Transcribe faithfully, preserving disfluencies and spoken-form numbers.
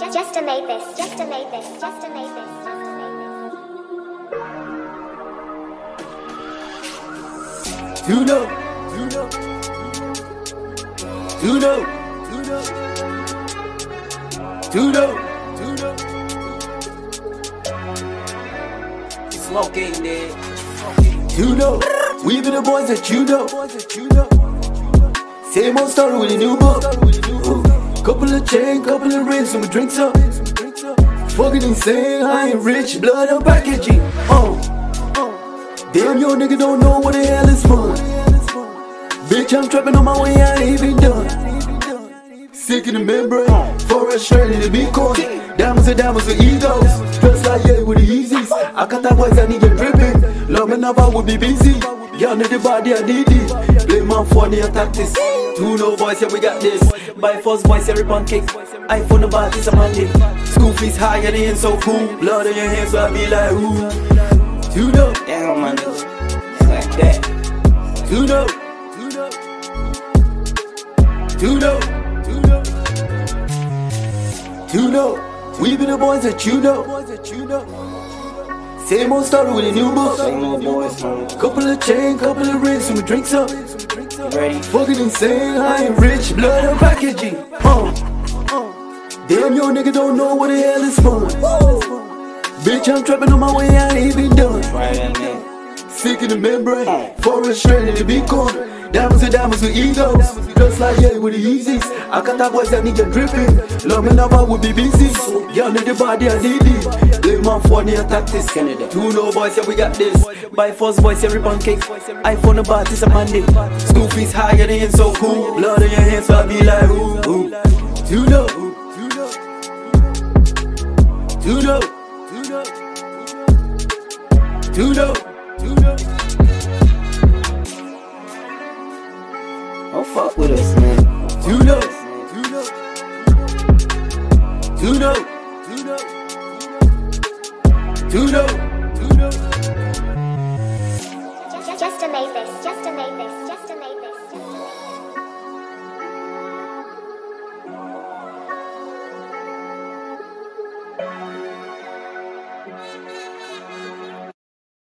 Just to make this, just to make this, just to make this, just to make this. Tuno, Tuno, Tuno, Tuno, Smoking there. Tuno. We be the boys that you know. Same old story with a new book. Couple of chain, couple of rings, some drinks up. Fucking insane, I ain't rich, blood and packaging. Oh, damn, your nigga don't know what the hell is fun. Bitch, I'm trapping on my way, I ain't even done. Sick in the membrane, forest straight to be corn. Diamonds and diamonds with egos. Just like yeah with the Yeezys. I got that boys, I need get dripping. Long enough, I would be busy. Y'all know the body, I need it. Play my funny attack this. Two no boys, yeah, we got this. By force boys, every pancake. iPhone the bar, this a Monday. School fees high and they ain't so cool. Blood in your hands, so I be like, ooh. Two no. Damn, my nigga. Like that. Two no. Two no. Two no. We be the boys that you know. Same old story with a new book. Same old boys, man. Couple of chain, couple of rings, some drinks up. Ready? Fucking insane, I ain't rich, blood and packaging. Uh, Damn, your nigga don't know what the hell is fun. Bitch, I'm trapping on my way, I ain't even done. Right in there. Sick in the membrane, forest straight in the big corner. Diamonds and diamonds with egos. Just like yeah with the Yeezys. I got that boys that need get dripping. Long enough I would be busy. Y'all know the body I need it. Play my funny attack this. Two no boys, yeah we got this. By force boys, every pancake. iPhone the bar, this a Monday. School fees high and they ain't so cool. Blood in your hands, so I be like ooh, ooh. Two no. Two no. Two no. Two no. Don't fuck with us, man. Two no. Two no. Two no. Just to make this, just to make this.